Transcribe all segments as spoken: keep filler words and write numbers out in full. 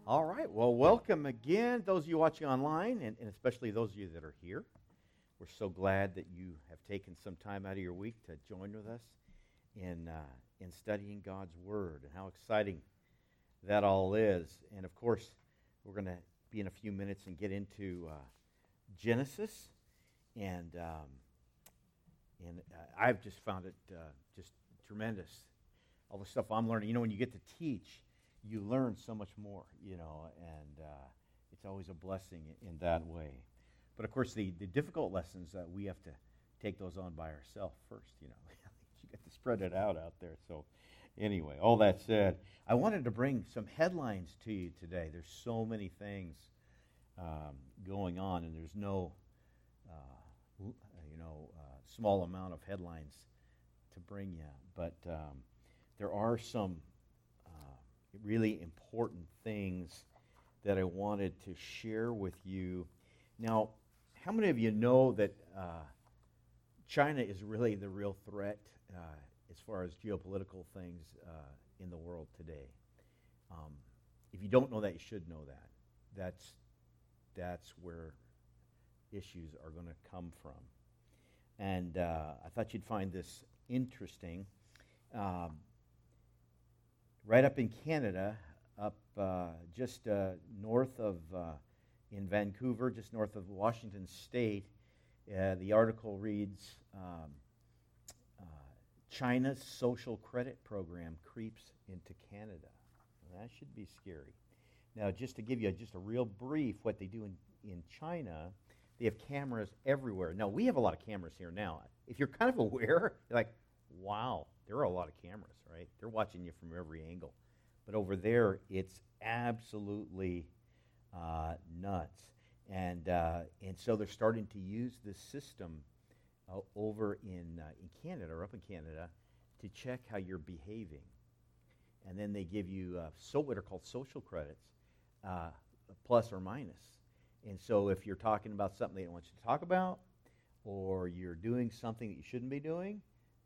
All right. Well, welcome again, those of you watching online, and, and especially those of you that are here. We're so glad that you have taken some time out of your week to join with us in uh, in studying God's Word, and how exciting that all is. And of course, we're going to be in a few minutes and get into uh, Genesis, and um, and uh, I've just found it uh, just tremendous. All the stuff I'm learning. You know, when you get to teach, you learn so much more, you know, and uh, it's always a blessing in that way. But of course, the, the difficult lessons, uh, we have to take those on by ourselves first, you know. You got to spread it out out there. So anyway, all that said, I wanted to bring some headlines to you today. There's so many things um, going on, and there's no, uh, you know, uh, small amount of headlines to bring you. But um, there are some really important things that I wanted to share with you. Now, how many of you know that uh, China is really the real threat uh, as far as geopolitical things uh, in the world today? Um, if you don't know that, you should know that. That's that's where issues are going to come from. And uh, I thought you'd find this interesting. Um, Right up in Canada, up uh, just uh, north of, uh, in Vancouver, just north of Washington State, uh, the article reads, um, uh, China's social credit program creeps into Canada. Well, that should be scary. Now, just to give you a, just a real brief, what they do in, in China, they have cameras everywhere. Now, we have a lot of cameras here now. If you're kind of aware, you're like, wow, there are a lot of cameras, right? They're watching you from every angle. But over there, it's absolutely uh, nuts. And uh, and so they're starting to use this system uh, over in uh, in Canada, or up in Canada, to check how you're behaving. And then they give you uh, so what are called social credits, uh, plus or minus. And so if you're talking about something they don't want you to talk about, or you're doing something that you shouldn't be doing,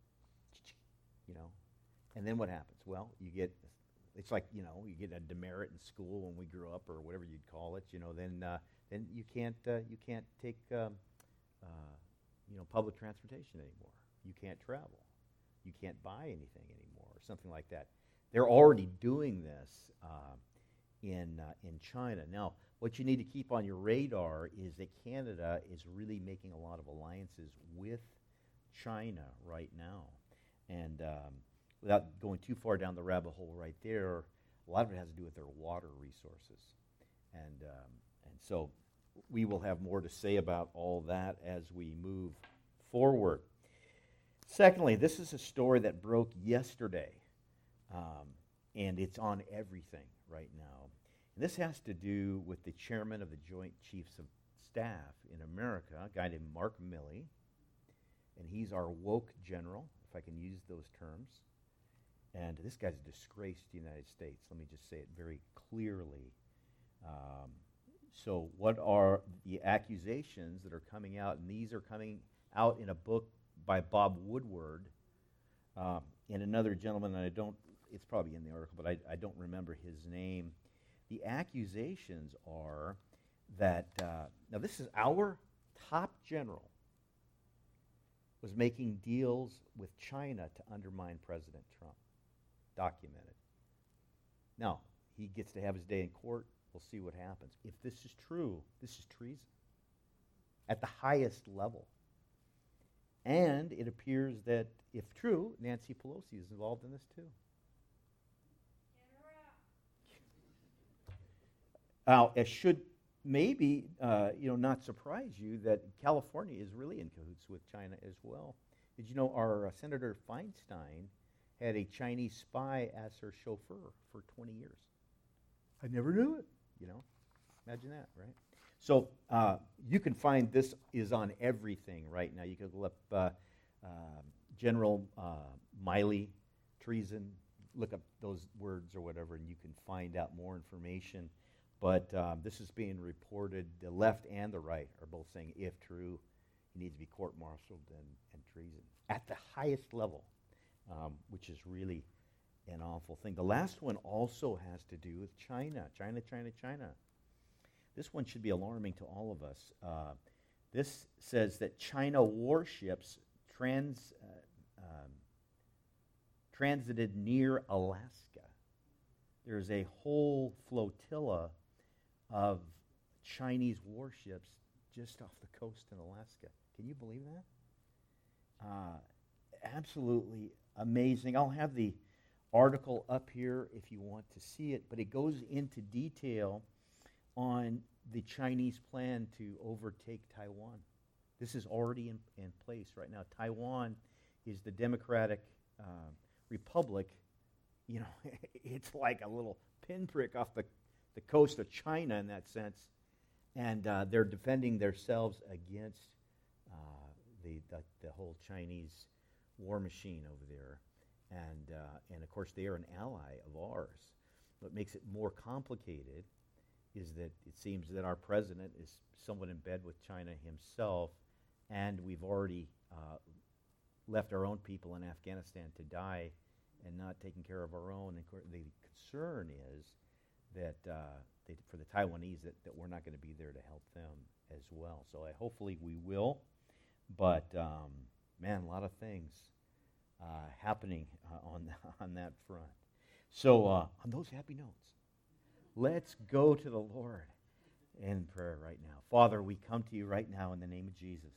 you know, and then what happens? Well, you get, it's like, you know, you get a demerit in school when we grew up, or whatever you'd call it, you know, then uh, then you can't uh, you can't take, um, uh, you know, public transportation anymore. You can't travel. You can't buy anything anymore, or something like that. They're already doing this uh, in uh, in China. Now, what you need to keep on your radar is that Canada is really making a lot of alliances with China right now. And um, without going too far down the rabbit hole right there, a lot of it has to do with their water resources. And um, and so we will have more to say about all that as we move forward. Secondly, this is a story that broke yesterday, um, and it's on everything right now. And this has to do with the chairman of the Joint Chiefs of Staff in America, a guy named Mark Milley, and he's our woke general, if I can use those terms. And this guy's a disgrace to the United States. Let me just say it very clearly. Um, so what are the accusations that are coming out? And these are coming out in a book by Bob Woodward um, and another gentleman, and I don't, it's probably in the article, but I, I don't remember his name. The accusations are that, uh, now this is our top general, was making deals with China to undermine President Trump. Documented. Now, he gets to have his day in court. We'll see what happens. If this is true, this is treason at the highest level. And it appears that, if true, Nancy Pelosi is involved in this too. Now, it should maybe, uh, you know, not surprise you that California is really in cahoots with China as well. Did you know our uh, Senator Feinstein had a Chinese spy as her chauffeur for twenty years? I never knew it. You know, imagine that, right? So uh, you can find this is on everything right now. You can look up uh, uh, General uh, Miley, treason, look up those words or whatever, and you can find out more information. But um, this is being reported. The left and the right are both saying, if true, he needs to be court-martialed and, and treason at the highest level, um, which is really an awful thing. The last one also has to do with China. China, China, China. This one should be alarming to all of us. Uh, this says that China warships trans, uh, um, transited near Alaska. There's a whole flotilla of Chinese warships just off the coast in Alaska. Can you believe that? Uh, absolutely amazing. I'll have the article up here if you want to see it, but it goes into detail on the Chinese plan to overtake Taiwan. This is already in, in place right now. Taiwan is the Democratic uh, Republic. You know, it's like a little pinprick off the, the coast of China in that sense. And uh, they're defending themselves against uh, the, the the whole Chinese war machine over there. And, uh, and of course, they are an ally of ours. What makes it more complicated is that it seems that our president is somewhat in bed with China himself, and we've already uh, left our own people in Afghanistan to die and not taking care of our own. And the concern is that uh, they, for the Taiwanese, that, that we're not going to be there to help them as well. So I, hopefully we will, but um, man, a lot of things uh, happening uh, on, on that front. So uh, on those happy notes, let's go to the Lord in prayer right now. Father, we come to you right now in the name of Jesus.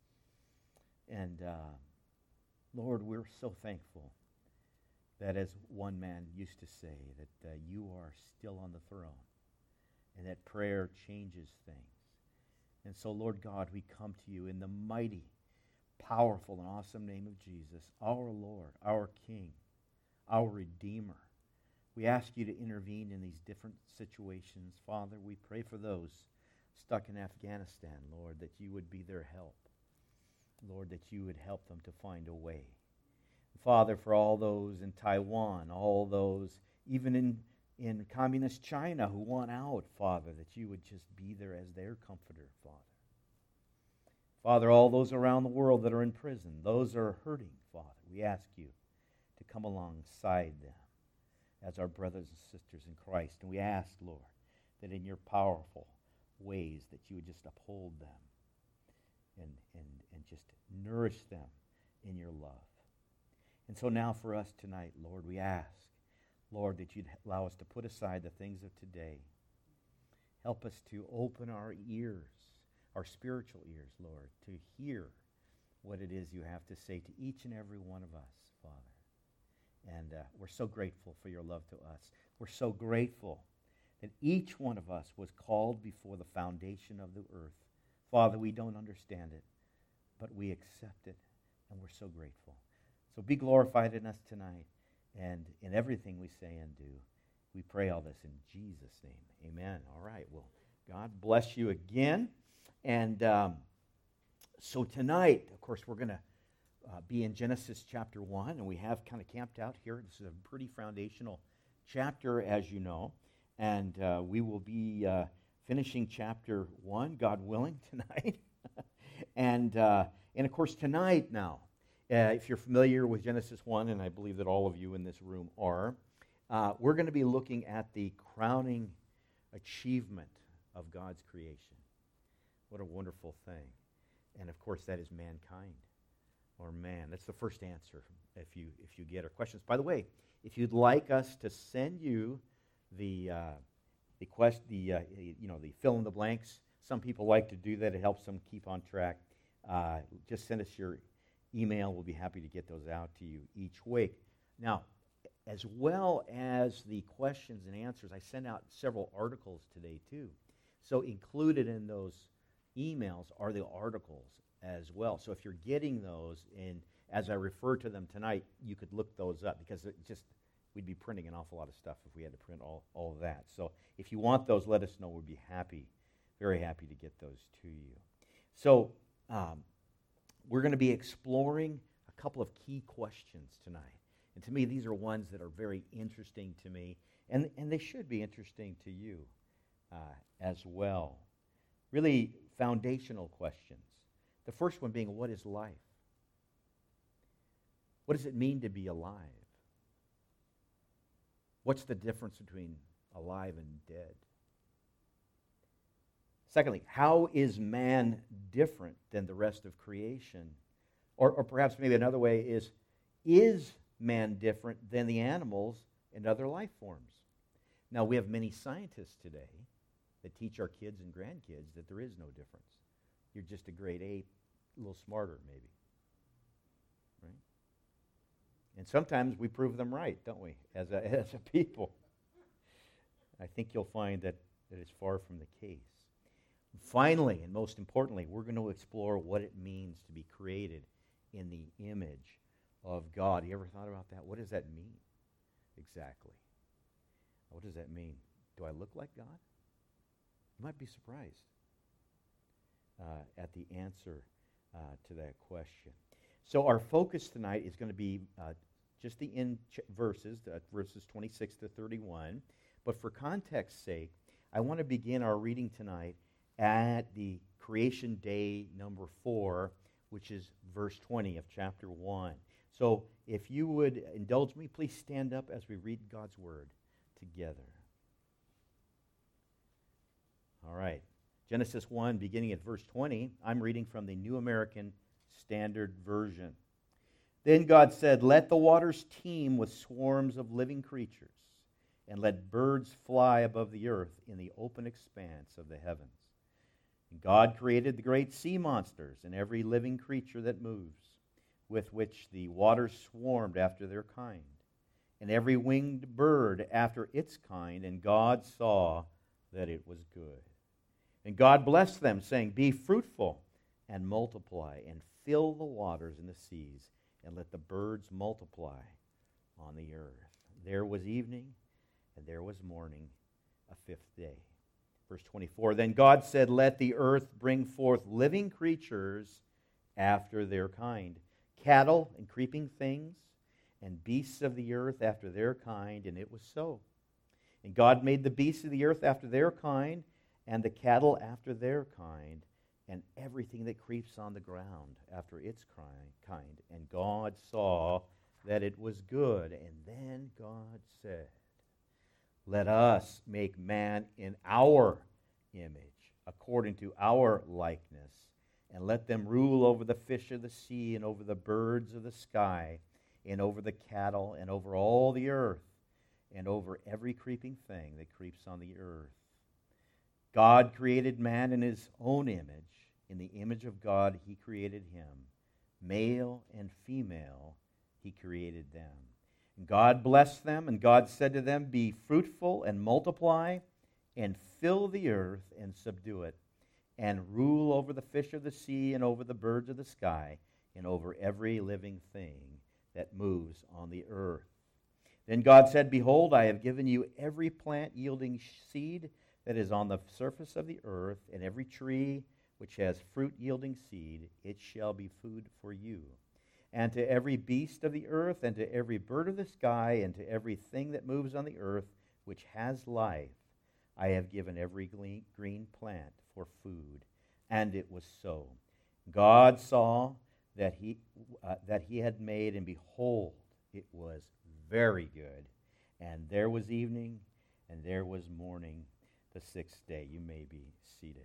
And uh, Lord, we're so thankful that, as one man used to say, that uh, you are still on the throne and that prayer changes things. And so, Lord God, we come to you in the mighty, powerful, and awesome name of Jesus, our Lord, our King, our Redeemer. We ask you to intervene in these different situations. Father, we pray for those stuck in Afghanistan, Lord, that you would be their help. Lord, that you would help them to find a way. Father, for all those in Taiwan, all those even in, in communist China who want out, Father, that you would just be there as their comforter, Father. Father, all those around the world that are in prison, those that are hurting, Father, we ask you to come alongside them as our brothers and sisters in Christ. And we ask, Lord, that in your powerful ways that you would just uphold them and, and, and just nourish them in your love. And so now for us tonight, Lord, we ask, Lord, that you'd allow us to put aside the things of today. Help us to open our ears, our spiritual ears, Lord, to hear what it is you have to say to each and every one of us, Father. And uh, we're so grateful for your love to us. We're so grateful that each one of us was called before the foundation of the earth. Father, we don't understand it, but we accept it, and we're so grateful. So be glorified in us tonight and in everything we say and do. We pray all this in Jesus' name. Amen. All right. Well, God bless you again. And um, so tonight, of course, we're going to uh, be in Genesis chapter one, and we have kind of camped out here. This is a pretty foundational chapter, as you know. And uh, we will be uh, finishing chapter one, God willing, tonight. and, uh, and, of course, tonight now, Uh, if you're familiar with Genesis one, and I believe that all of you in this room are, uh, we're going to be looking at the crowning achievement of God's creation. What a wonderful thing. And, of course, that is mankind, or man. That's the first answer if you if you get our questions. By the way, if you'd like us to send you the uh, the quest, the uh, you know the fill in the blanks, some people like to do that. It helps them keep on track. Uh, just send us your email. We'll be happy to get those out to you each week. Now, as well as the questions and answers, I sent out several articles today too. So included in those emails are the articles as well. So if you're getting those, and as I refer to them tonight, you could look those up, because it just we'd be printing an awful lot of stuff if we had to print all, all of that. So if you want those, let us know. We'd be happy, very happy to get those to you. So um, we're going to be exploring a couple of key questions tonight. And to me, these are ones that are very interesting to me, and, and they should be interesting to you uh, as well. Really foundational questions. The first one being, what is life? What does it mean to be alive? What's the difference between alive and dead? Secondly, how is man different than the rest of creation? Or, or perhaps maybe another way is, is man different than the animals and other life forms? Now, we have many scientists today that teach our kids and grandkids that there is no difference. You're just a great ape, a little smarter maybe. Right? And sometimes we prove them right, don't we, as a, as a people? I think you'll find that, that it's far from the case. Finally, and most importantly, we're going to explore what it means to be created in the image of God. You ever thought about that? What does that mean exactly? What does that mean? Do I look like God? You might be surprised uh, at the answer uh, to that question. So our focus tonight is going to be uh, just the end ch- verses, uh, verses twenty-six to thirty-one. But for context's sake, I want to begin our reading tonight at the creation day number four, which is verse twenty of chapter one. So if you would indulge me, please stand up as we read God's word together. All right. Genesis one, beginning at verse twenty. I'm reading from the New American Standard Version. Then God said, "Let the waters teem with swarms of living creatures, and let birds fly above the earth in the open expanse of the heavens." And God created the great sea monsters and every living creature that moves, with which the waters swarmed after their kind, and every winged bird after its kind. And God saw that it was good. And God blessed them, saying, "Be fruitful and multiply, and fill the waters in the seas, and let the birds multiply on the earth." There was evening, and there was morning, a fifth day. Verse twenty-four, Then God said, "Let the earth bring forth living creatures after their kind, cattle and creeping things, and beasts of the earth after their kind." And it was so. And God made the beasts of the earth after their kind, and the cattle after their kind, and everything that creeps on the ground after its kind. And God saw that it was good. And then God said, "Let us make man in our image, according to our likeness, and let them rule over the fish of the sea, and over the birds of the sky, and over the cattle, and over all the earth, and over every creeping thing that creeps on the earth." God created man in his own image. In the image of God he created him. Male and female he created them. And God blessed them, and God said to them, "Be fruitful and multiply, and fill the earth and subdue it, and rule over the fish of the sea, and over the birds of the sky, and over every living thing that moves on the earth." Then God said, "Behold, I have given you every plant yielding seed that is on the surface of the earth, and every tree which has fruit yielding seed, it shall be food for you. And to every beast of the earth, and to every bird of the sky, and to every thing that moves on the earth, which has life, I have given every green plant for food." And it was so. God saw that he uh, that he had made, and behold, it was very good. And there was evening, and there was morning, the sixth day. You may be seated.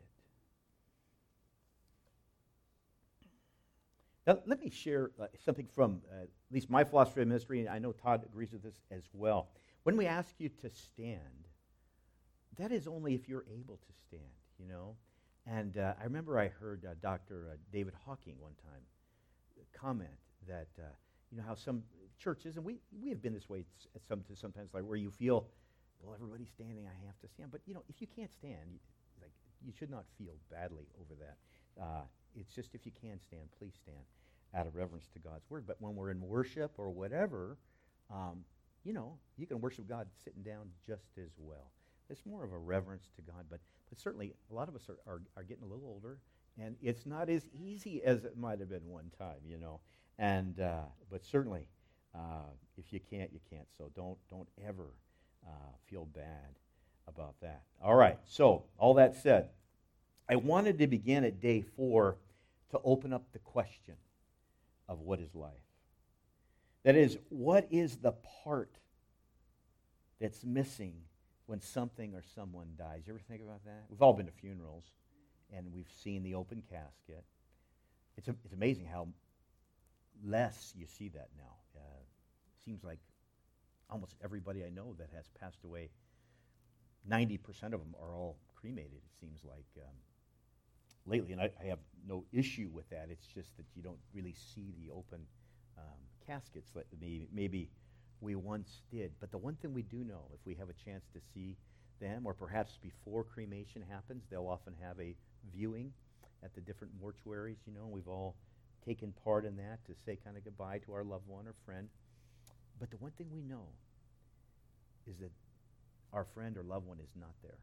Now, let me share uh, something from uh, at least my philosophy of ministry, and I know Todd agrees with this as well. When we ask you to stand, that is only if you're able to stand, you know. And uh, I remember I heard uh, Doctor Uh, David Hawking one time comment that, uh, you know, how some churches, and we, we have been this way at some, sometimes, like where you feel, well, everybody's standing, I have to stand. But, you know, if you can't stand, you, like, you should not feel badly over that. Uh, it's just if you can stand, please stand out of reverence to God's word. But when we're in worship or whatever, um, you know, you can worship God sitting down just as well. It's more of a reverence to God. But but certainly, a lot of us are, are, are getting a little older, and it's not as easy as it might have been one time, you know. And uh, but certainly, uh, if you can't, you can't. So don't don't ever uh, feel bad about that. All right. So all that said, I wanted to begin at day four to open up the question of what is life. That is, what is the part that's missing when something or someone dies. You ever think about that? We've all been to funerals, and we've seen the open casket. It's, a, it's amazing how less you see that now. Uh, seems like almost everybody I know that has passed away, ninety percent of them are all cremated, it seems like, um, lately. And I, I have no issue with that. It's just that you don't really see the open um, caskets that maybe, maybe we once did. But the one thing we do know, if we have a chance to see them, or perhaps before cremation happens, they'll often have a viewing at the different mortuaries, you know, we've all taken part in that to say kind of goodbye to our loved one or friend. But the one thing we know is that our friend or loved one is not there.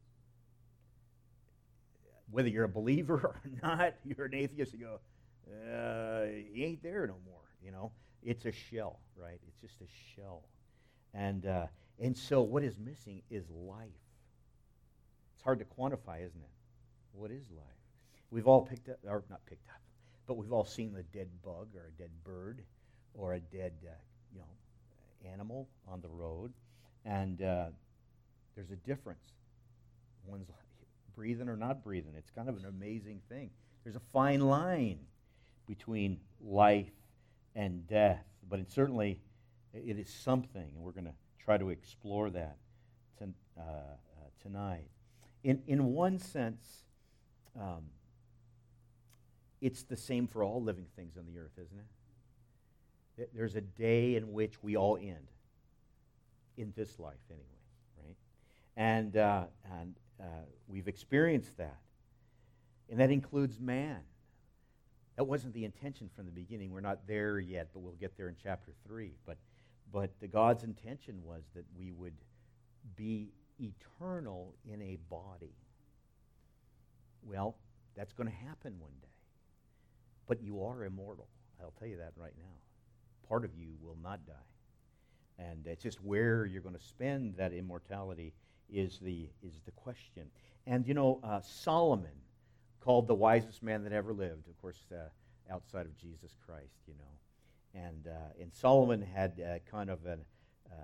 Whether you're a believer or not, you're an atheist, you go, uh, he ain't there no more, you know. It's a shell, right? It's just a shell. And uh, and so what is missing is life. It's hard to quantify, isn't it? What is life? We've all picked up, or not picked up, but we've all seen a dead bug or a dead bird or a dead, uh, you know, animal on the road. And uh, there's a difference. One's breathing or not breathing. It's kind of an amazing thing. There's a fine line between life and death, but it certainly it is something, and we're going to try to explore that to, uh, uh, tonight. In in one sense, um, it's the same for all living things on the earth, isn't it? There's a day in which we all end, in this life anyway, right? And uh, and uh, we've experienced that, and that includes man. That wasn't the intention from the beginning. We're not there yet, but we'll get there in chapter three. But but the God's intention was that we would be eternal in a body. Well, that's going to happen one day. But you are immortal. I'll tell you that right now. Part of you will not die. And it's just where you're going to spend that immortality is the is the question. And you know, uh, Solomon, called the wisest man that ever lived, of course, uh, outside of Jesus Christ, you know. And uh, and Solomon had uh, kind of an, uh,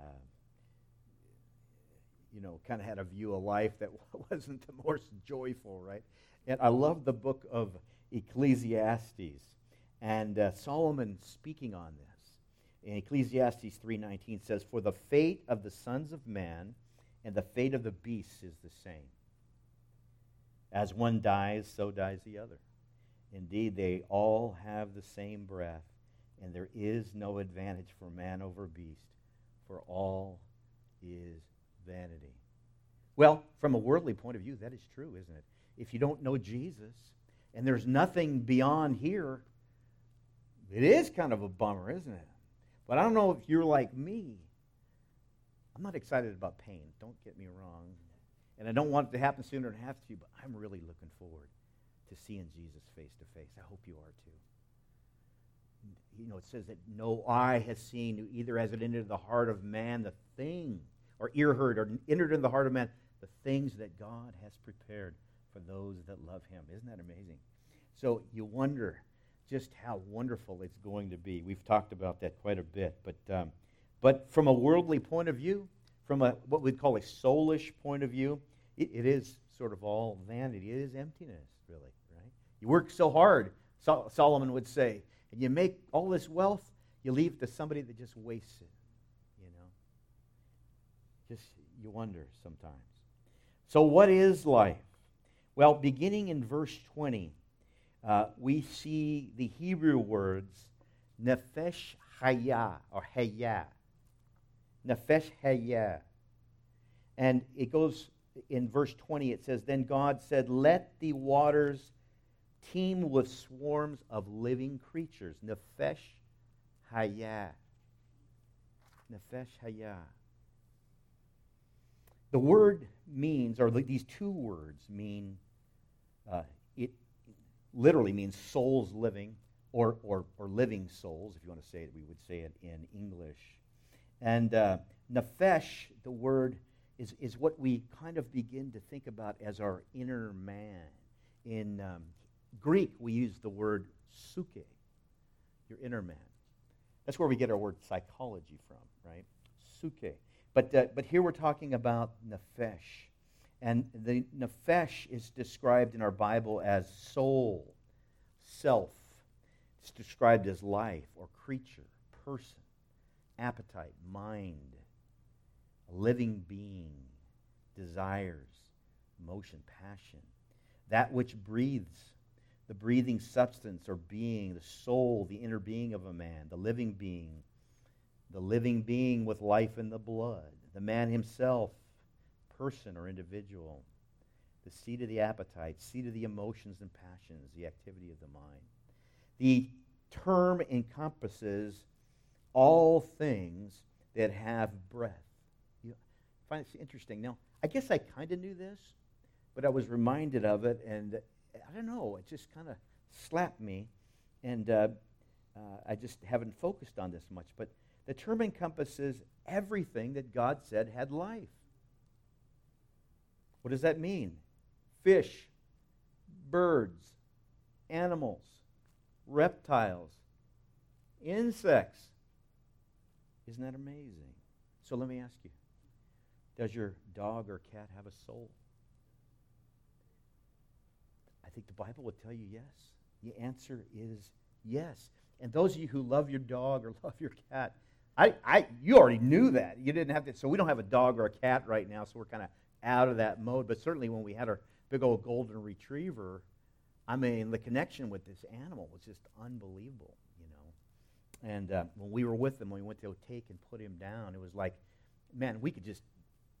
you know, kind of had a view of life that wasn't the most joyful, right? And I love the book of Ecclesiastes, and uh, Solomon speaking on this. In Ecclesiastes three nineteen says, "For the fate of the sons of man and the fate of the beasts is the same. As one dies, so dies the other. Indeed, they all have the same breath, and there is no advantage for man over beast, for all is vanity." Well, from a worldly point of view, that is true, isn't it? If you don't know Jesus, and there's nothing beyond here, it is kind of a bummer, isn't it? But I don't know if you're like me. I'm not excited about pain, don't get me wrong. And I don't want it to happen sooner than it has to, but I'm really looking forward to seeing Jesus face to face. I hope you are too. You know, it says that no eye has seen, either has it entered the heart of man the thing, or ear heard, or entered in the heart of man the things that God has prepared for those that love him. Isn't that amazing? So you wonder just how wonderful it's going to be. We've talked about that quite a bit. But um, but from a worldly point of view, from a what we'd call a soulish point of view, it, it is sort of all vanity. It is emptiness, really, right? You work so hard, Sol- Solomon would say, and you make all this wealth, you leave it to somebody that just wastes it, you know? Just, you wonder sometimes. So what is life? Well, beginning in verse twenty, uh, we see the Hebrew words nefesh hayah, or hayah. Nefesh hayah. And it goes in verse twenty, it says, "Then God said, let the waters teem with swarms of living creatures." Nefesh hayah. Nefesh hayah. The word means, or these two words mean, uh, it literally means souls living, or, or, or living souls, if you want to say it, we would say it in English. And uh, nefesh, the word, is, is what we kind of begin to think about as our inner man. In um, Greek, we use the word psyche, your inner man. That's where we get our word psychology from, right? Psyche. But, uh, but here we're talking about nephesh. And the nephesh is described in our Bible as soul, self. It's described as life or creature, person, appetite, mind, a living being, desires, emotion, passion. That which breathes, the breathing substance or being, the soul, the inner being of a man, the living being, the living being with life in the blood, the man himself, person or individual, the seat of the appetite, seat of the emotions and passions, the activity of the mind. The term encompasses all things that have breath. You find it interesting. Now, I guess I kind of knew this, but I was reminded of it, and I don't know, it just kind of slapped me, and uh, uh, I just haven't focused on this much. But the term encompasses everything that God said had life. What does that mean? Fish, birds, animals, reptiles, insects. Isn't that amazing? So let me ask you, does your dog or cat have a soul? I think the Bible would tell you yes. The answer is yes. And those of you who love your dog or love your cat, I, I, you already knew that. You didn't have to. So we don't have a dog or a cat right now, so we're kind of out of that mode. But certainly when we had our big old golden retriever, I mean, the connection with this animal was just unbelievable, you know. And uh, when we were with him, when we went to take and put him down, it was like, man, we could just,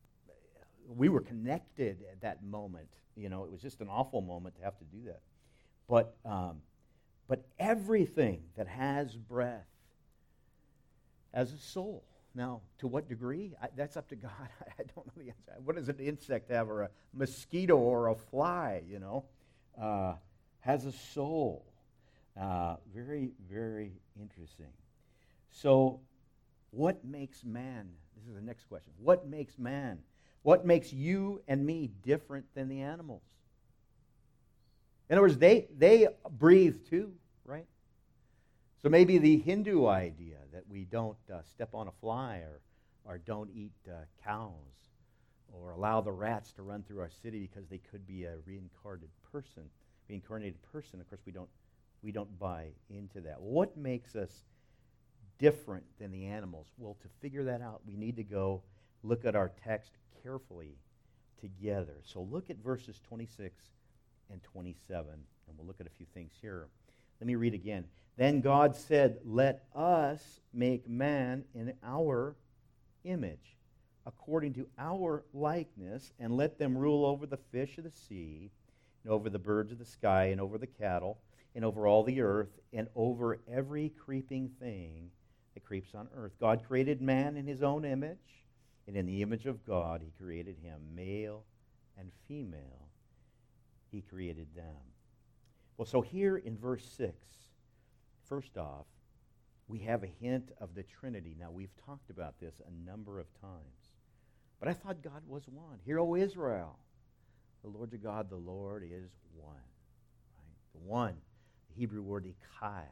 we were connected at that moment. You know, it was just an awful moment to have to do that. But, um, but everything that has breath has a soul. Now, to what degree? I, that's up to God. I don't know the answer. What does an insect have, or a mosquito, or a fly, you know? Uh, has a soul. Uh, very, very interesting. So, what makes man? This is the next question. What makes man? What makes you and me different than the animals? In other words, they, they breathe too, right? So maybe the Hindu idea that we don't uh, step on a fly, or, or don't eat uh, cows, or allow the rats to run through our city because they could be a reincarnated person, reincarnated person. Of course, we don't we don't buy into that. What makes us different than the animals? Well, to figure that out, we need to go look at our text carefully together. So look at verses twenty-six and twenty-seven, and we'll look at a few things here. Let me read again. Then God said, "Let us make man in our image, according to our likeness, and let them rule over the fish of the sea, and over the birds of the sky, and over the cattle, and over all the earth, and over every creeping thing that creeps on earth." God created man in his own image, and in the image of God he created him, male and female. He created them. Well, so here in verse six, first off, we have a hint of the Trinity. Now, we've talked about this a number of times, but I thought God was one. Hear, O Israel, the Lord your God, the Lord is one. Right? The one, the Hebrew word echad.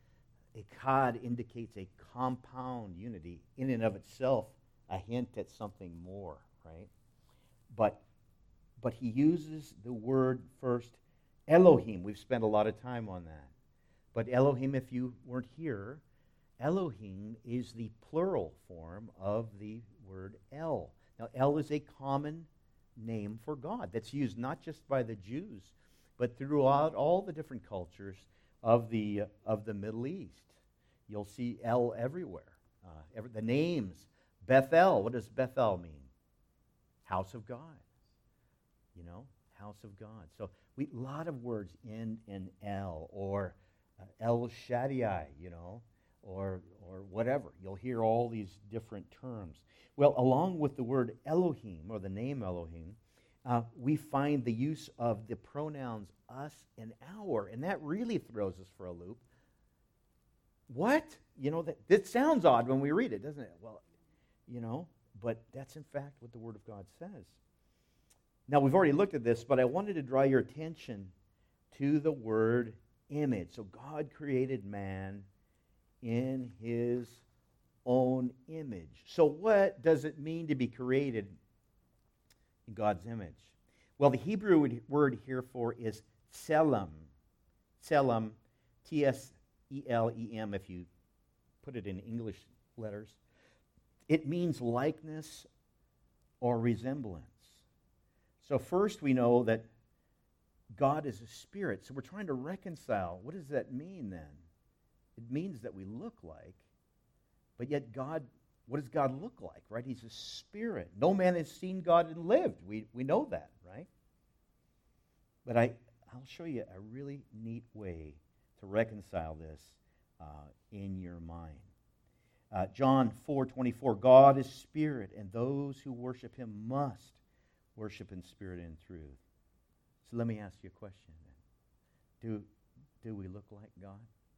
Echad indicates a compound unity in and of itself, a hint at something more, right? But, but he uses the word first, Elohim. We've spent a lot of time on that. But Elohim, if you weren't here, Elohim is the plural form of the word El. Now, El is a common name for God that's used not just by the Jews, but throughout all the different cultures of the, uh, of the Middle East. You'll see El everywhere. Uh, every, the names, Bethel, what does Bethel mean? House of God. You know, house of God. So we a lot of words in in El, or uh, El Shaddai, you know, or or whatever. You'll hear all these different terms. Well, along with the word Elohim, or the name Elohim, uh, we find the use of the pronouns us and our, and that really throws us for a loop. What? You know, that, that sounds odd when we read it, doesn't it? Well, you know, but that's in fact what the Word of God says. Now, we've already looked at this, but I wanted to draw your attention to the word image. So God created man in his own image. So what does it mean to be created in God's image? Well, the Hebrew word here for is tselem. Tselem, T S E L E M, if you put it in English letters. It means likeness or resemblance. So first we know that God is a spirit. So we're trying to reconcile. What does that mean then? It means that we look like, but yet God, what does God look like, right? He's a spirit. No man has seen God and lived. We, we know that, right? But I, I'll show you a really neat way to reconcile this uh, in your mind. Uh, John four twenty-four, God is spirit, and those who worship him must worship in spirit and truth. So let me ask you a question then. Do, do we look like God?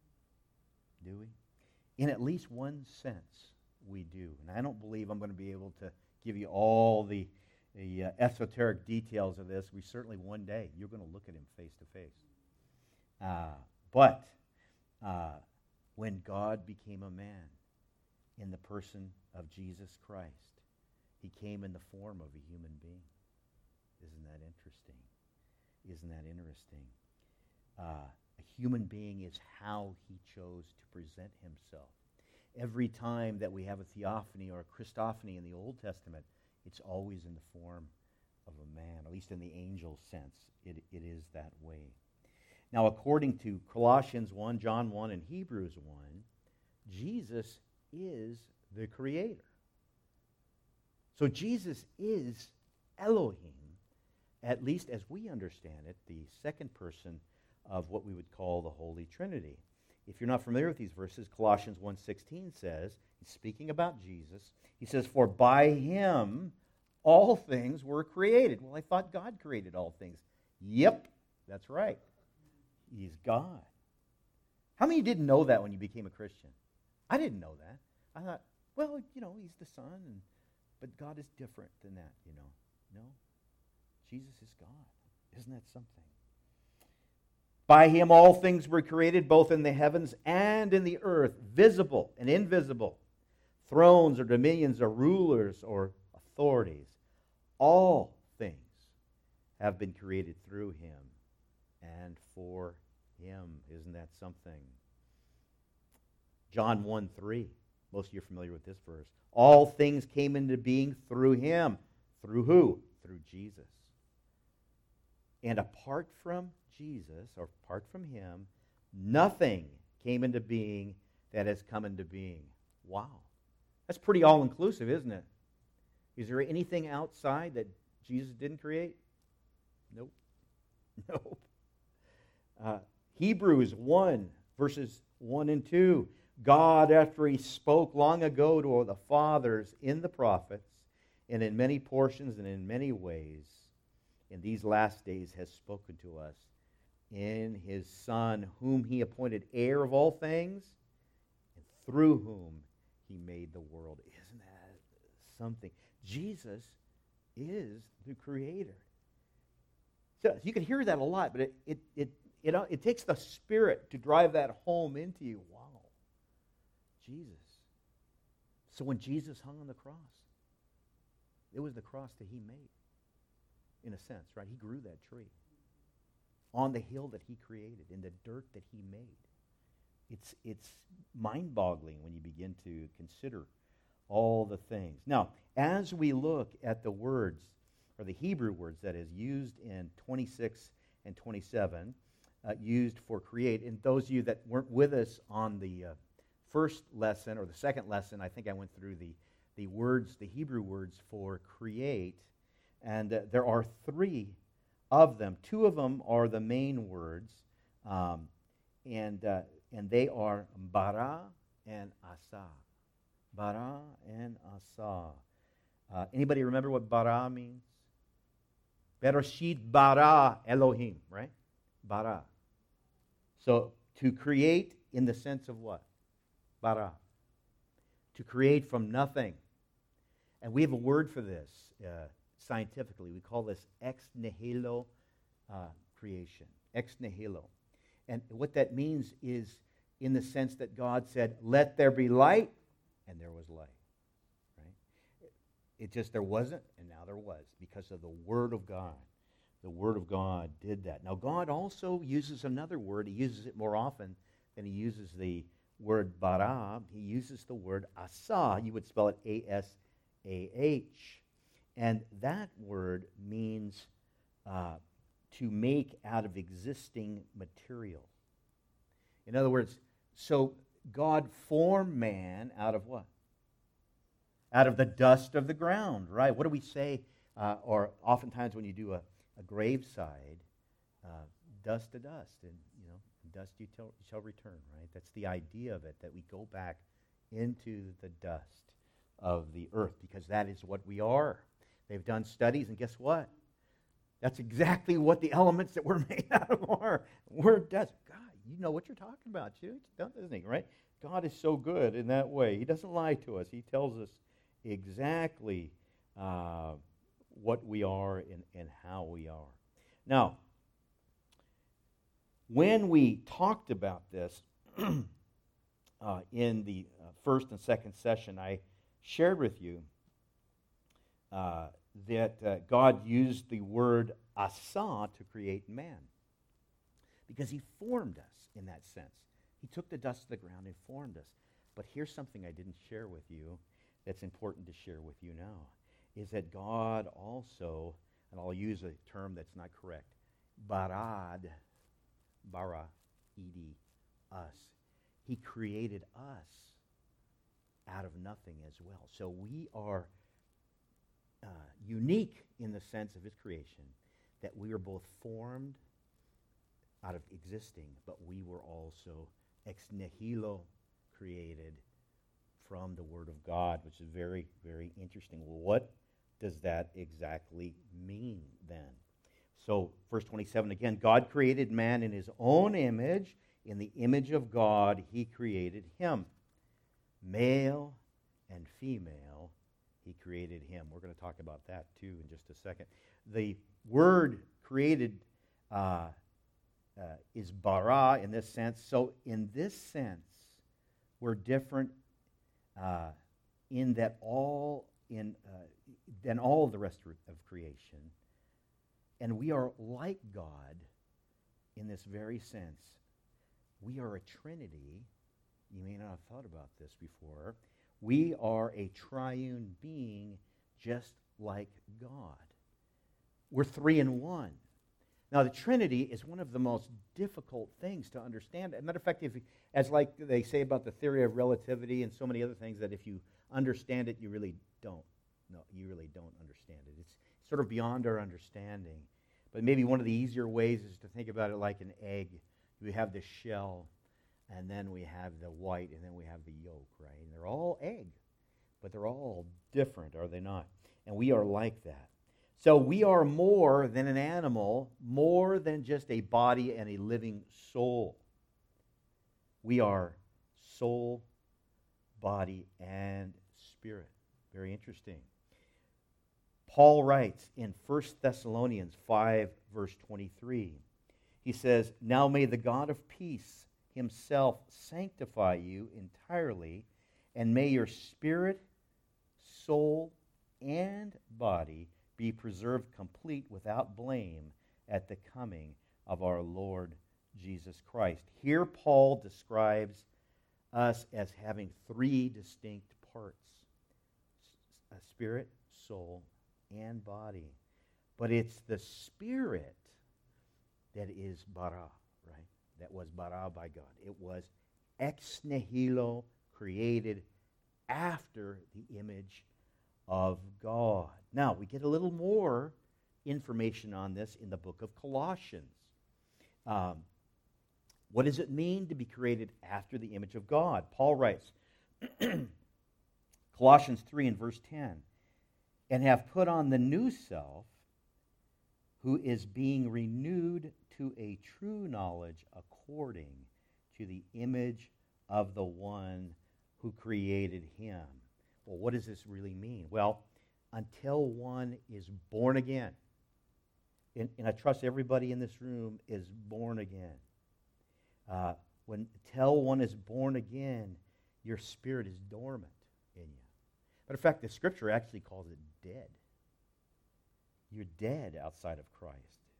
Do we? In at least one sense, we do. And I don't believe I'm going to be able to give you all the, the uh, esoteric details of this. We certainly one day, you're going to look at him face to face. Uh, but uh, when God became a man in the person of Jesus Christ, he came in the form of a human being. Isn't that interesting? Isn't that interesting? Uh, a human being is how he chose to present himself. Every time that we have a theophany or a Christophany in the Old Testament, it's always in the form of a man, at least in the angel sense. It, it is that way. Now, according to Colossians one, John one, and Hebrews one, Jesus is the Creator. So Jesus is Elohim, at least as we understand it, the second person of what we would call the Holy Trinity. If you're not familiar with these verses, Colossians one sixteen says, he's speaking about Jesus, he says, for by him all things were created. Well, I thought God created all things. Yep, that's right. He's God. How many of you didn't know that when you became a Christian? I didn't know that. I thought, well, you know, he's the Son, and, but God is different than that, you know. No, Jesus is God. Isn't that something? By him all things were created, both in the heavens and in the earth, visible and invisible, thrones or dominions or rulers or authorities. All things have been created through him and for him. Isn't that something? John one three. Most of you are familiar with this verse. All things came into being through him. Through who? Through Jesus. And apart from Jesus, or apart from him, nothing came into being that has come into being. Wow. That's pretty all-inclusive, isn't it? Is there anything outside that Jesus didn't create? Nope. Nope. Uh, Hebrews one, verses one and two. God, after he spoke long ago to the fathers in the prophets, and in many portions and in many ways, in these last days has spoken to us in his Son, whom he appointed heir of all things, and through whom he made the world. Isn't that something? Jesus is the Creator. So you can hear that a lot, but it it it it, it takes the Spirit to drive that home into you. Wow. Jesus. So when Jesus hung on the cross, it was the cross that he made, in a sense, right? He grew that tree on the hill that he created, in the dirt that he made. It's, it's mind-boggling when you begin to consider all the things. Now, as we look at the words, or the Hebrew words that is used in twenty-six and twenty-seven, uh, used for create, and those of you that weren't with us on the uh, first lesson or the second lesson, I think I went through the, the words, the Hebrew words for create, and uh, there are three of them. Two of them are the main words, um, and uh, and they are bara and asa. Bara and asa. Uh, anybody remember what bara means? Bereshit bara Elohim, right? Bara. So to create in the sense of what? Bara. To create from nothing. And we have a word for this uh, scientifically. We call this ex nihilo uh, creation. Ex nihilo. And what that means is in the sense that God said, let there be light, and there was light. Right? It, it just, there wasn't, and now there was, because of the Word of God. The Word of God did that. Now, God also uses another word. He uses it more often than he uses the word bara. He uses the word asa. You would spell it A S A H. And that word means uh, to make out of existing material. In other words, so God formed man out of what? Out of the dust of the ground, right? What do we say? Uh, or oftentimes when you do a, a graveside, uh, dust to dust, and you know, dust you tel- shall return, right? That's the idea of it, that we go back into the dust of the earth, because that is what we are. They've done studies, and guess what? That's exactly what the elements that we're made out of are. We're dust. God, you know what you're talking about, too, doesn't he, right? God is so good in that way. He doesn't lie to us. He tells us exactly uh, what we are and, and how we are. Now, when we talked about this uh, in the uh, first and second session, I shared with you uh, that uh, God used the word asa to create man, because he formed us in that sense. He took the dust of the ground and formed us. But here's something I didn't share with you that's important to share with you now, is that God also, and I'll use a term that's not correct, barad, bara, ed, us. He created us out of nothing as well. So we are uh, unique in the sense of his creation, that we are both formed out of existing, but we were also ex nihilo created from the Word of God, which is very, very interesting. Well, what does that exactly mean then? So, verse twenty-seven again, God created man in his own image. In the image of God, he created him. Male and female, he created him. We're going to talk about that too in just a second. The word created uh, uh, is bara in this sense. So, in this sense, we're different uh, in that all in uh, than all of the rest of creation. And we are like God in this very sense. We are a trinity. You may not have thought about this before. We are a triune being just like God. We're three in one. Now, the Trinity is one of the most difficult things to understand. As a matter of fact, if, as like they say about the theory of relativity and so many other things, that if you understand it, you really don't. No, you really don't understand it. It's sort of beyond our understanding. But maybe one of the easier ways is to think about it like an egg. We have the shell, and then we have the white, and then we have the yolk, right? And they're all egg, but they're all different, are they not? And we are like that. So we are more than an animal, more than just a body and a living soul. We are soul, body, and spirit. Very interesting. Paul writes in First Thessalonians five, verse twenty-three, he says, "Now may the God of peace himself sanctify you entirely, and may your spirit, soul, and body be preserved complete without blame at the coming of our Lord Jesus Christ." Here Paul describes us as having three distinct parts: a spirit, soul, and body. But it's the spirit that is bara, right? That was bara by God. It was ex nihilo, created after the image of God. Now, we get a little more information on this in the book of Colossians. Um, what does it mean to be created after the image of God? Paul writes, Colossians three and verse ten, "And have put on the new self, who is being renewed to a true knowledge according to the image of the one who created him." Well, what does this really mean? Well, until one is born again, and, and I trust everybody in this room is born again. Uh, when until one is born again, your spirit is dormant. But in fact, the Scripture actually calls it dead. You're dead outside of Christ.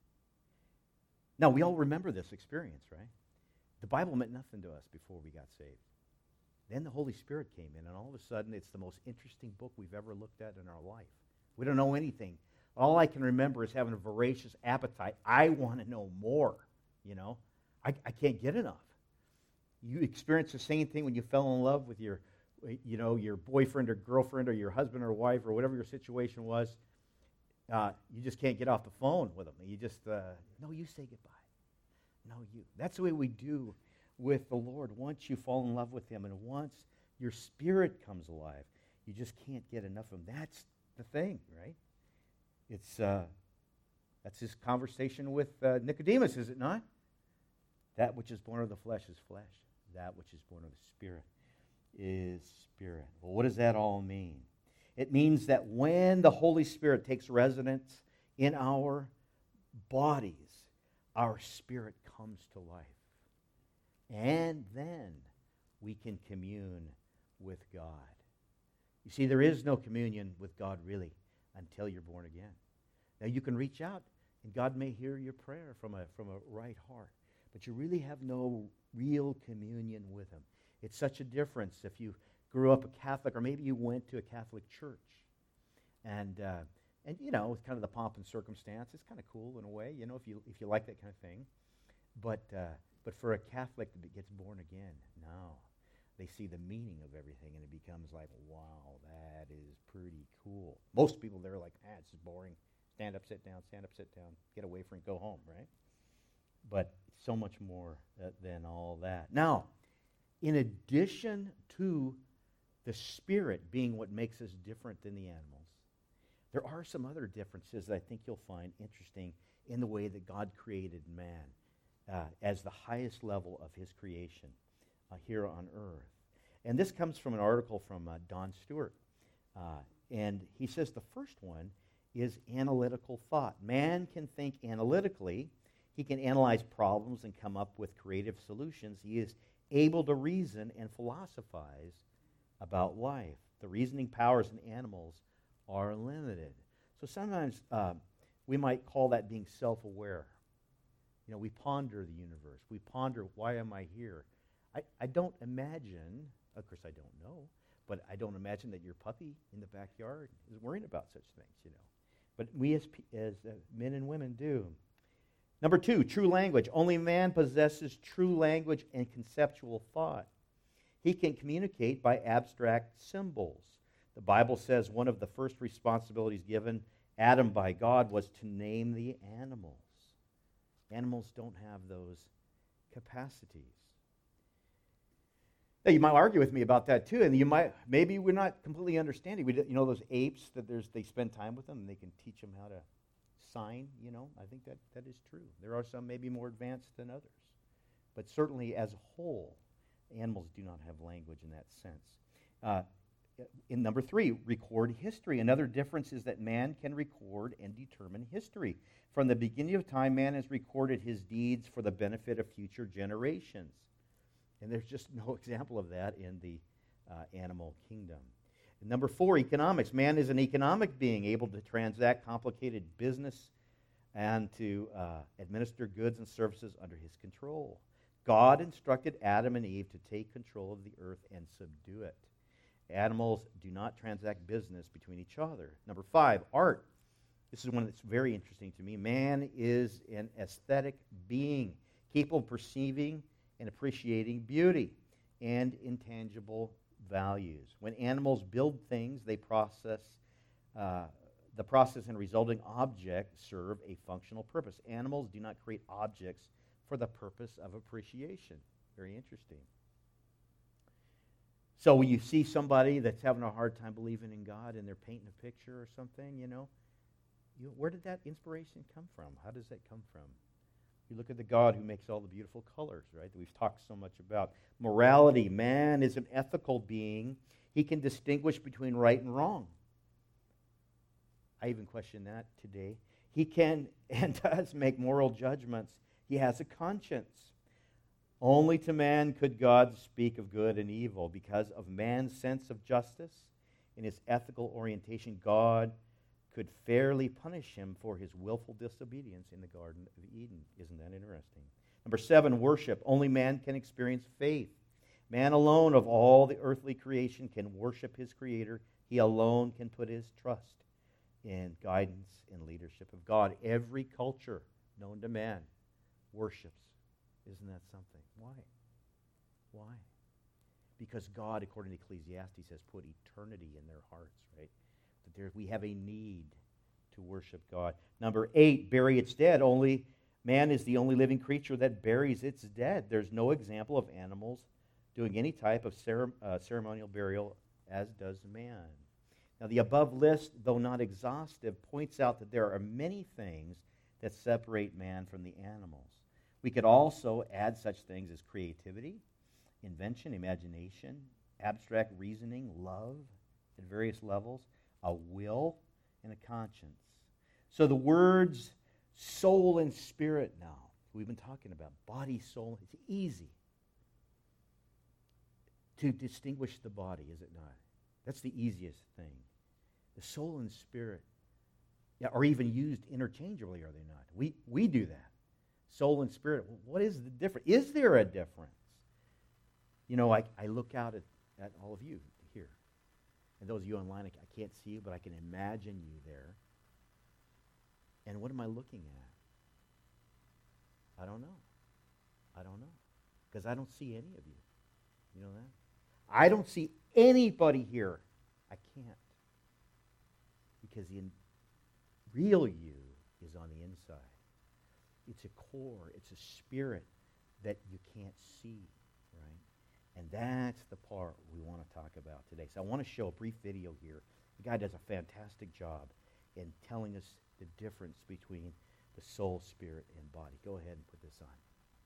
Now, we all remember this experience, right? The Bible meant nothing to us before we got saved. Then the Holy Spirit came in, and all of a sudden, it's the most interesting book we've ever looked at in our life. We don't know anything. All I can remember is having a voracious appetite. I want to know more, you know. I, I can't get enough. You experienced the same thing when you fell in love with your, you know, your boyfriend or girlfriend or your husband or wife or whatever your situation was. Uh, you just can't get off the phone with them. You just, uh, no, you say goodbye. No, you. That's the way we do with the Lord. Once you fall in love with Him and once your spirit comes alive, you just can't get enough of Him. That's the thing, right? It's uh, that's His conversation with uh, Nicodemus, is it not? That which is born of the flesh is flesh. That which is born of the Spirit is spirit. Well, what does that all mean? It means that when the Holy Spirit takes residence in our bodies, our spirit comes to life. And then we can commune with God. You see, there is no communion with God really until you're born again. Now, you can reach out, and God may hear your prayer from a, from a right heart, but you really have no real communion with Him. It's such a difference if you grew up a Catholic, or maybe you went to a Catholic church. And, uh, and you know, with kind of the pomp and circumstance, it's kind of cool in a way, you know, if you if you like that kind of thing. But, uh, but for a Catholic that gets born again, no. They see the meaning of everything, and it becomes like, wow, that is pretty cool. Most people, they're like, ah, it's just boring. Stand up, sit down, stand up, sit down, get a wafer and go home, right? But so much more uh, than all that. Now, in addition to the Spirit being what makes us different than the animals, there are some other differences that I think you'll find interesting in the way that God created man uh, as the highest level of His creation uh, here on earth. And this comes from an article from uh, Don Stewart. Uh, and he says the first one is analytical thought. Man can think analytically. He can analyze problems and come up with creative solutions. He is able to reason and philosophize about life. The reasoning powers in animals are limited. So sometimes uh, we might call that being self-aware. You know, we ponder the universe. We ponder, why am I here? I, I don't imagine, of course I don't know, but I don't imagine that your puppy in the backyard is worrying about such things, you know. But we as, as uh, men and women do. Number two, true language. Only man possesses true language and conceptual thought. He can communicate by abstract symbols. The Bible says one of the first responsibilities given Adam by God was to name the animals. Animals don't have those capacities. Now, you might argue with me about that too, and you might maybe we're not completely understanding. We, you know, those apes that there's they spend time with them and they can teach them how to sign. You know, I think that that is true. There are some maybe more advanced than others, but certainly as a whole, animals do not have language in that sense. Uh, in number three, record history. Another difference is that man can record and determine history. From the beginning of time, man has recorded his deeds for the benefit of future generations. And there's just no example of that in the uh, animal kingdom. And number four, economics. Man is an economic being, able to transact complicated business and to uh, administer goods and services under his control. God instructed Adam and Eve to take control of the earth and subdue it. Animals do not transact business between each other. Number five, art. This is one that's very interesting to me. Man is an aesthetic being, capable of perceiving and appreciating beauty and intangible values. When animals build things, they process, uh, the process and resulting object serve a functional purpose. Animals do not create objects for the purpose of appreciation. Very interesting. So when you see somebody that's having a hard time believing in God and they're painting a picture or something, you know, you, where did that inspiration come from? How does that come from? You look at the God who makes all the beautiful colors, right, that we've talked so much about. Morality. Man is an ethical being. He can distinguish between right and wrong. I even question that today. He can and does make moral judgments. He has a conscience. Only to man could God speak of good and evil. Because of man's sense of justice, in his ethical orientation, God could fairly punish him for his willful disobedience in the Garden of Eden. Isn't that interesting? Number seven, worship. Only man can experience faith. Man alone of all the earthly creation can worship his Creator. He alone can put his trust in guidance and leadership of God. Every culture known to man worships. Isn't that something? Why? Why? Because God, according to Ecclesiastes, has put eternity in their hearts, right? That there, we have a need to worship God. Number eight, bury its dead. Only man is the only living creature that buries its dead. There's no example of animals doing any type of cere- uh, ceremonial burial as does man. Now, the above list, though not exhaustive, points out that there are many things that separate man from the animals. We could also add such things as creativity, invention, imagination, abstract reasoning, love at various levels, a will, and a conscience. So the words soul and spirit now, we've been talking about body, soul, it's easy to distinguish the body, is it not? That's the easiest thing. The soul and spirit are even used interchangeably, are they not? We, we do that. Soul and spirit, what is the difference? Is there a difference? You know, I, I look out at, at all of you here. And those of you online, I, I can't see you, but I can imagine you there. And what am I looking at? I don't know. I don't know. Because I don't see any of you. You know that? I don't see anybody here. I can't. Because the in, real you is on the inside. It's a core. It's a spirit that you can't see, right? And that's the part we want to talk about today. So I want to show a brief video here. The guy does a fantastic job in telling us the difference between the soul, spirit, and body. Go ahead and put this on.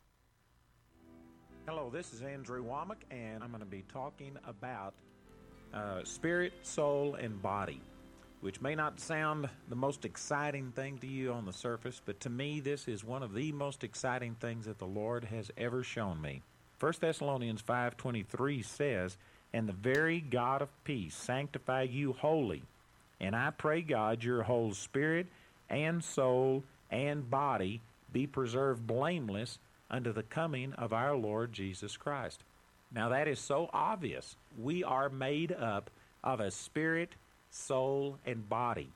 Hello, this is Andrew Womack, and I'm going to be talking about uh, spirit, soul, and body, which may not sound the most exciting thing to you on the surface, but to me this is one of the most exciting things that the Lord has ever shown me. First Thessalonians five twenty-three says, "And the very God of peace sanctify you wholly. And I pray, God, your whole spirit and soul and body be preserved blameless unto the coming of our Lord Jesus Christ." Now that is so obvious. We are made up of a spirit, soul, and body.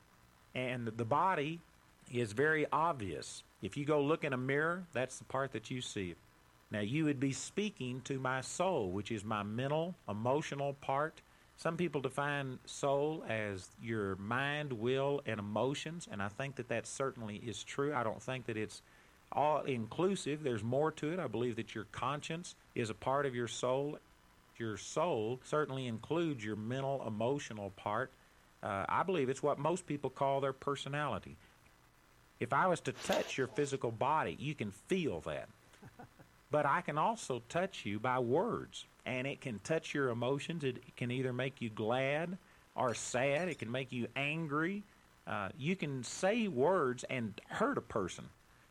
And the body is very obvious. If you go look in a mirror, that's the part that you see. Now you would be speaking to my soul, which is my mental, emotional part. Some people define soul as your mind, will, and emotions, and I think that that certainly is true. I don't think that it's all inclusive. There's more to it. I believe that your conscience is a part of your soul. Your soul certainly includes your mental, emotional part. Uh, I believe it's what most people call their personality. If I was to touch your physical body, you can feel that. But I can also touch you by words, and it can touch your emotions. It can either make you glad or sad. It can make you angry. Uh, you can say words and hurt a person.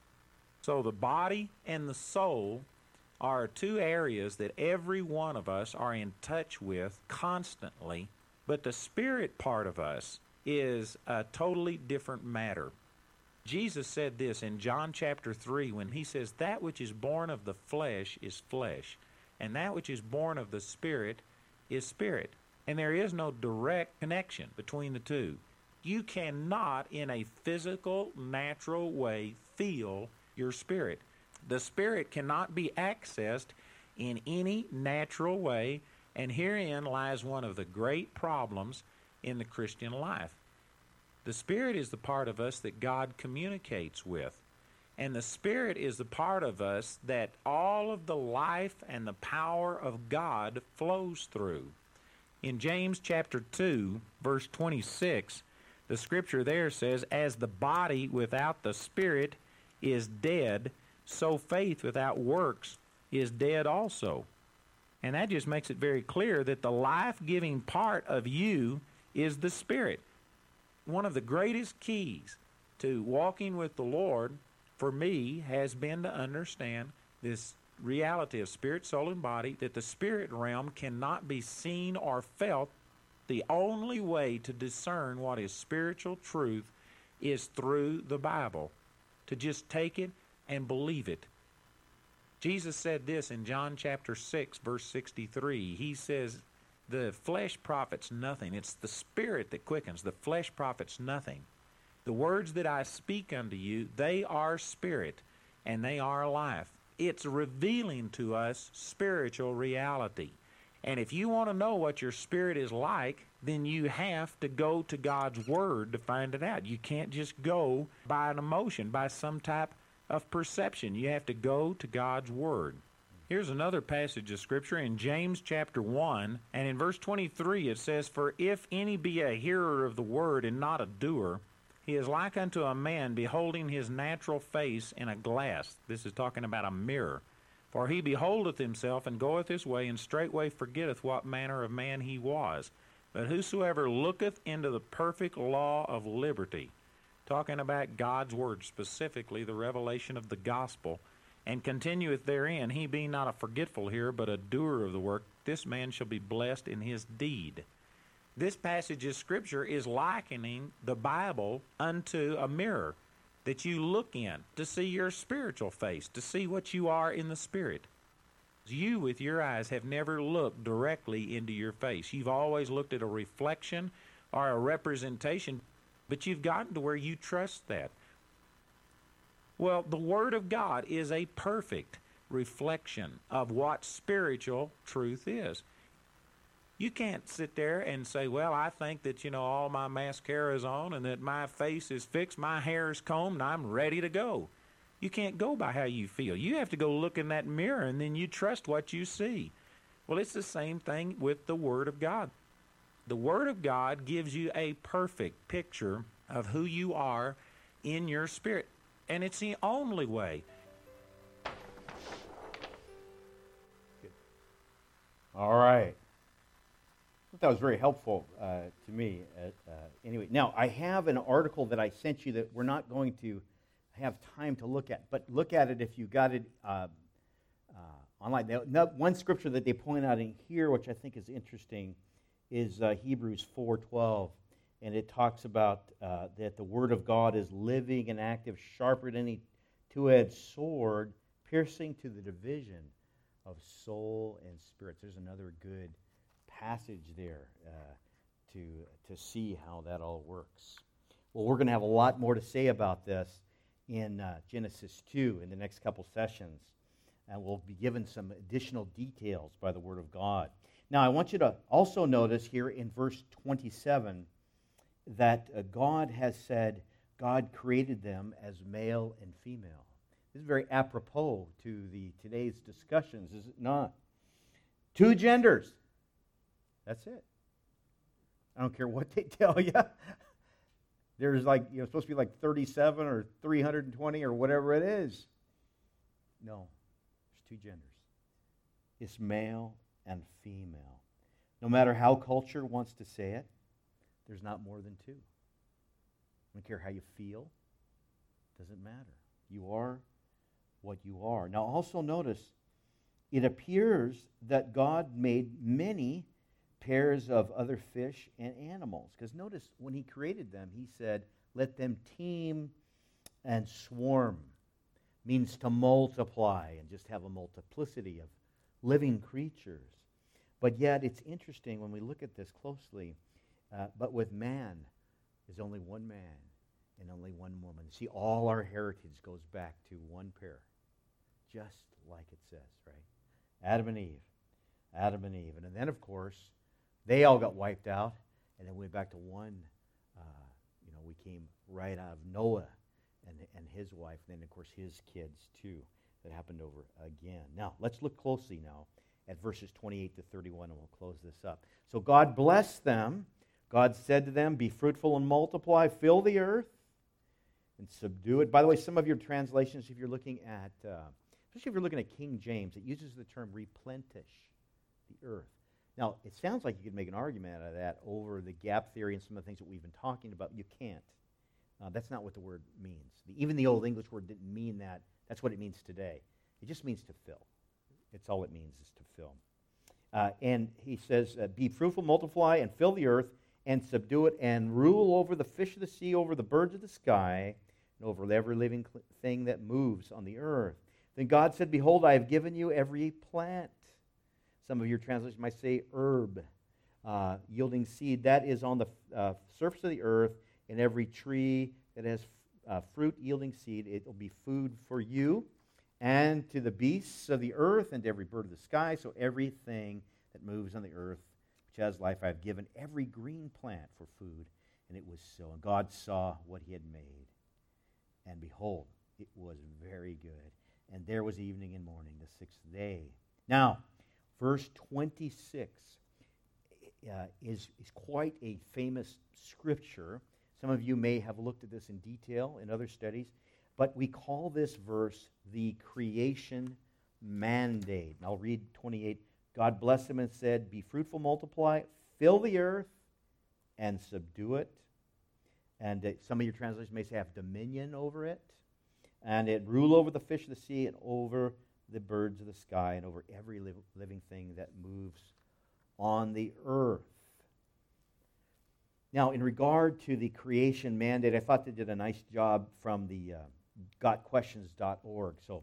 So the body and the soul are two areas that every one of us are in touch with constantly, but the spirit part of us is a totally different matter. Jesus said this in John chapter three when he says, "That which is born of the flesh is flesh, and that which is born of the spirit is spirit." And there is no direct connection between the two. You cannot, in a physical, natural way, feel your spirit. The spirit cannot be accessed in any natural way, and herein lies one of the great problems in the Christian life. The spirit is the part of us that God communicates with, and the spirit is the part of us that all of the life and the power of God flows through. In James chapter two, verse twenty-six, the scripture there says, "As the body without the spirit is dead, so faith without works is dead also." And that just makes it very clear that the life-giving part of you is the spirit. One of the greatest keys to walking with the Lord for me has been to understand this reality of spirit, soul, and body, that the spirit realm cannot be seen or felt The only way to discern what is spiritual truth is through the Bible, to just take it and believe it. Jesus said this in John chapter six, verse sixty-three. He says, the flesh profits nothing. It's the Spirit that quickens. The flesh profits nothing. The words that I speak unto you, they are spirit, and they are life. It's revealing to us spiritual reality. And if you want to know what your spirit is like, then you have to go to God's Word to find it out. You can't just go by an emotion, by some type of perception. You have to go to God's Word. Here's another passage of Scripture in James chapter one, and in verse twenty-three it says, For if any be a hearer of the Word and not a doer, he is like unto a man beholding his natural face in a glass. This is talking about a mirror. For he beholdeth himself, and goeth his way, and straightway forgetteth what manner of man he was. But whosoever looketh into the perfect law of liberty, talking about God's Word, specifically the revelation of the gospel, and continueth therein, he being not a forgetful hearer, but a doer of the work, this man shall be blessed in his deed. This passage of Scripture is likening the Bible unto a mirror that you look in to see your spiritual face, to see what you are in the Spirit. You, with your eyes, have never looked directly into your face. You've always looked at a reflection or a representation, but you've gotten to where you trust that. Well, the Word of God is a perfect reflection of what spiritual truth is. You can't sit there and say, well, I think that, you know, all my mascara is on and that my face is fixed, my hair is combed, and I'm ready to go. You can't go by how you feel. You have to go look in that mirror, and then you trust what you see. Well, it's the same thing with the Word of God. The Word of God gives you a perfect picture of who you are in your spirit, and it's the only way. All right. That was very helpful uh, to me. Uh, uh, anyway, now I have an article that I sent you that we're not going to have time to look at, but look at it if you got it uh, uh, online. Now, now, one scripture that they point out in here, which I think is interesting, is uh, Hebrews four twelve, and it talks about uh, that the Word of God is living and active, sharper than any two-edged sword, piercing to the division of soul and spirit. There's another good passage there uh, to to see how that all works. Well, we're going to have a lot more to say about this in uh, Genesis two in the next couple sessions, and we'll be given some additional details by the Word of God. Now, I want you to also notice here in verse twenty-seven that uh, God has said God created them as male and female. This is very apropos to the today's discussions, is it not? Two genders. That's it. I don't care what they tell you. There's like, you know, supposed to be like thirty-seven or three hundred twenty or whatever it is. No, there's two genders. It's male and female. No matter how culture wants to say it, there's not more than two. I don't care how you feel. Doesn't matter. You are what you are. Now also notice, it appears that God made many pairs of other fish and animals. Because notice, when he created them, he said, let them teem and swarm. Means to multiply and just have a multiplicity of living creatures. But yet, it's interesting when we look at this closely, uh, but with man, there's only one man and only one woman. See, all our heritage goes back to one pair, just like it says, right? Adam and Eve. Adam and Eve. And then, of course, they all got wiped out, and then we went back to one. Uh, you know, we came right out of Noah and, and his wife, and then, of course, his kids, too. That happened over again. Now, let's look closely now at verses twenty-eight to thirty-one, and we'll close this up. So God blessed them. God said to them, be fruitful and multiply, fill the earth, and subdue it. By the way, some of your translations, if you're looking at, uh, especially if you're looking at King James, it uses the term replenish the earth. Now, it sounds like you could make an argument out of that over the gap theory and some of the things that we've been talking about. You can't. Uh, that's not what the word means. The, even the Old English word didn't mean that. That's what it means today. It just means to fill. It's all it means is to fill. Uh, and he says, uh, be fruitful, multiply, and fill the earth, and subdue it, and rule over the fish of the sea, over the birds of the sky, and over every living thing that moves on the earth. Then God said, behold, I have given you every plant. Some of your translations might say herb, uh, yielding seed. That is on the uh, surface of the earth, and every tree that has uh, fruit yielding seed. It will be food for you, and to the beasts of the earth, and to every bird of the sky. So everything that moves on the earth, which has life, I have given every green plant for food. And it was so. And God saw what he had made. And behold, it was very good. And there was evening and morning, the sixth day. Now, verse twenty-six uh, is, is quite a famous scripture. Some of you may have looked at this in detail in other studies. But we call this verse the creation mandate. And I'll read twenty-eight. God blessed them and said, be fruitful, multiply, fill the earth, and subdue it. And uh, some of your translations may say have dominion over it. And it rule over the fish of the sea and over the birds of the sky and over every li- living thing that moves on the earth. Now, in regard to the creation mandate, I thought they did a nice job from the uh, got questions dot org. So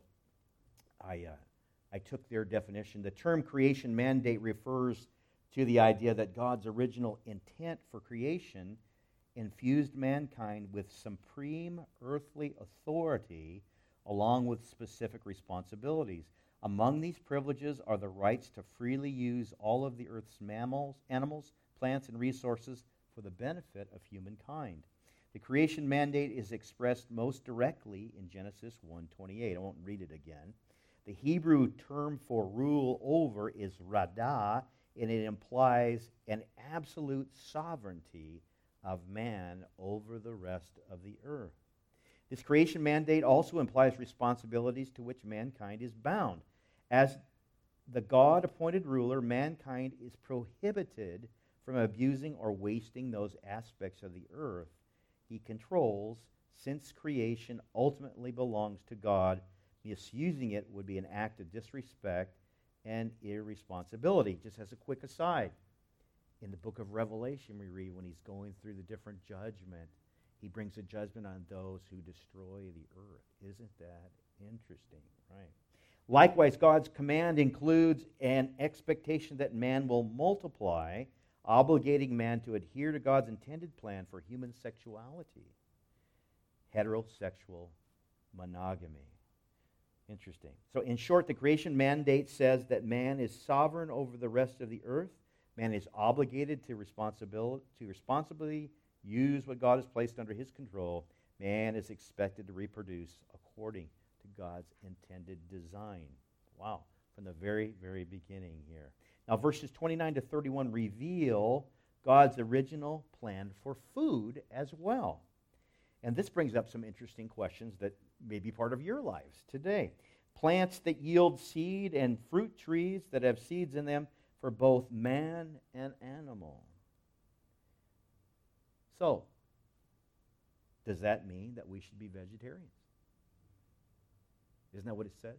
I, uh, I took their definition. The term creation mandate refers to the idea that God's original intent for creation infused mankind with supreme earthly authority along with specific responsibilities. Among these privileges are the rights to freely use all of the earth's mammals, animals, plants, and resources for the benefit of humankind. The creation mandate is expressed most directly in Genesis one twenty-eight. I won't read it again. The Hebrew term for rule over is radah, and it implies an absolute sovereignty of man over the rest of the earth. This creation mandate also implies responsibilities to which mankind is bound. As the God-appointed ruler, mankind is prohibited from abusing or wasting those aspects of the earth he controls, since creation ultimately belongs to God. Misusing it would be an act of disrespect and irresponsibility. Just as a quick aside, in the book of Revelation we read when he's going through the different judgment, he brings a judgment on those who destroy the earth. Isn't that interesting? Right. Likewise, God's command includes an expectation that man will multiply, obligating man to adhere to God's intended plan for human sexuality. Heterosexual monogamy. Interesting. So in short, the creation mandate says that man is sovereign over the rest of the earth. Man is obligated to responsibility to responsibly use what God has placed under his control. Man is expected to reproduce according to God's intended design. Wow. From the very, very beginning here. Now, verses twenty-nine to thirty-one reveal God's original plan for food as well. And this brings up some interesting questions that may be part of your lives today. Plants that yield seed and fruit trees that have seeds in them for both man and animal. So, does that mean that we should be vegetarians? Isn't that what it says?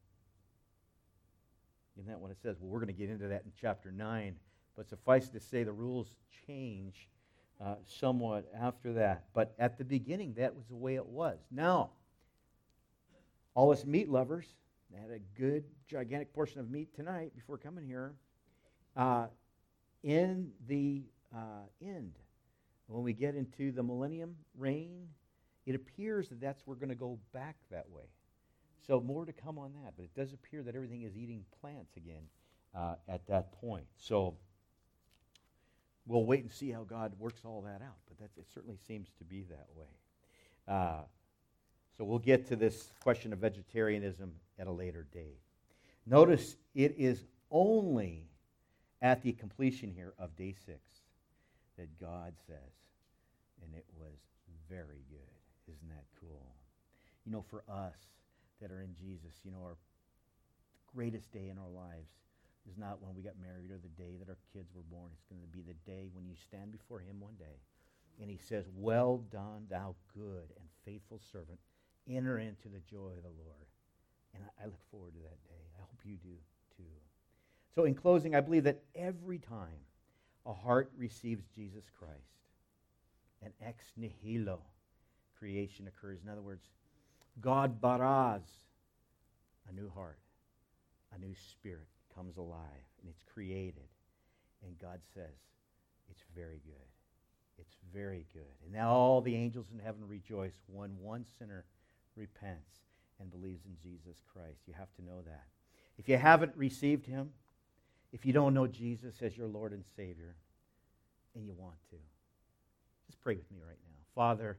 Isn't that what it says? Well, we're going to get into that in chapter nine, but suffice to say the rules change uh, somewhat after that. But at the beginning, that was the way it was. Now, all us meat lovers, I had a good, gigantic portion of meat tonight before coming here. Uh, in the uh, end, when we get into the millennium reign, it appears that that's we're going to go back that way. So more to come on that, but it does appear that everything is eating plants again uh, at that point. So we'll wait and see how God works all that out, but that, it certainly seems to be that way. Uh, so we'll get to this question of vegetarianism at a later date. Notice it is only at the completion here of day six that God says, and it was very good. Isn't that cool? You know, for us that are in Jesus, you know, our greatest day in our lives is not when we got married or the day that our kids were born. It's going to be the day when you stand before him one day and he says, well done, thou good and faithful servant. Enter into the joy of the Lord. And I, I look forward to that day. I hope you do too. So in closing, I believe that every time a heart receives Jesus Christ, an ex nihilo creation occurs. In other words, God baraz, a new heart, a new spirit comes alive, and it's created. And God says, it's very good. It's very good. And now all the angels in heaven rejoice when one sinner repents and believes in Jesus Christ. You have to know that. If you haven't received him, if you don't know Jesus as your Lord and Savior, and you want to, just pray with me right now. Father,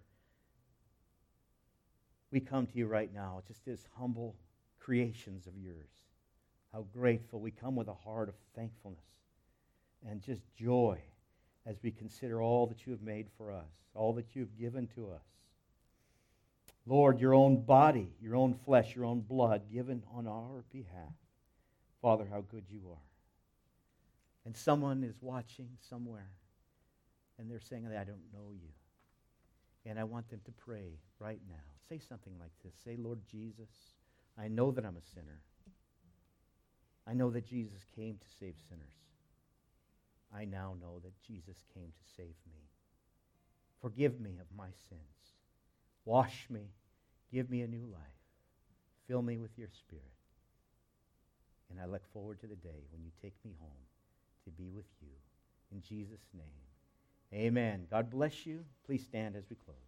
we come to you right now just as humble creations of yours. How grateful. We come with a heart of thankfulness and just joy as we consider all that you have made for us, all that you have given to us. Lord, your own body, your own flesh, your own blood given on our behalf. Father, how good you are. And someone is watching somewhere, and they're saying, I don't know you. And I want them to pray right now. Say something like this. Say, Lord Jesus, I know that I'm a sinner. I know that Jesus came to save sinners. I now know that Jesus came to save me. Forgive me of my sins. Wash me. Give me a new life. Fill me with your Spirit. And I look forward to the day when you take me home to be with you. In Jesus' name, amen. God bless you. Please stand as we close.